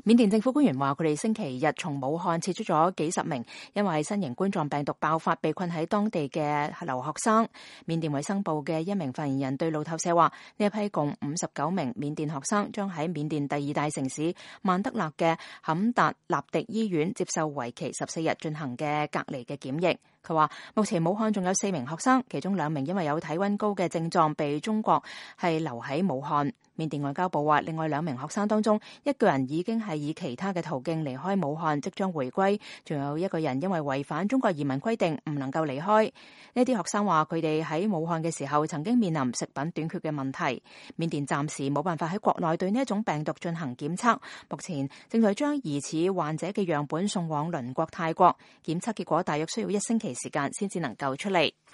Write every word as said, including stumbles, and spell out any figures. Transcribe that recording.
緬甸政府官員話，佢哋星期日從武漢撤出咗幾十名因為新型冠狀病毒爆發被困喺當地嘅留學生。緬甸衛生部嘅一名發言人對路透社話，呢一批共五十九名緬甸學生將喺緬甸第二大城市曼德勒嘅坎達納迪醫院接受為期十四日進行嘅隔離嘅檢疫。佢話目前武漢仲有四名學生，其中兩名因為有體溫高嘅症狀被中國係留喺武漢。緬甸外交部話，另外兩名學生當中，一個人已經係以其他嘅途徑離開武漢，即將回歸，仲有一個人因為違反中國移民規定唔能夠離開。呢啲學生話，佢哋喺武漢嘅時候曾經面臨食品短缺嘅問題。緬甸暫時冇辦法喺國內對呢一種病毒進行檢測，目前正在將疑似患者嘅樣本送往鄰國泰國，檢測結果大約需要一星期時間先至能夠出嚟。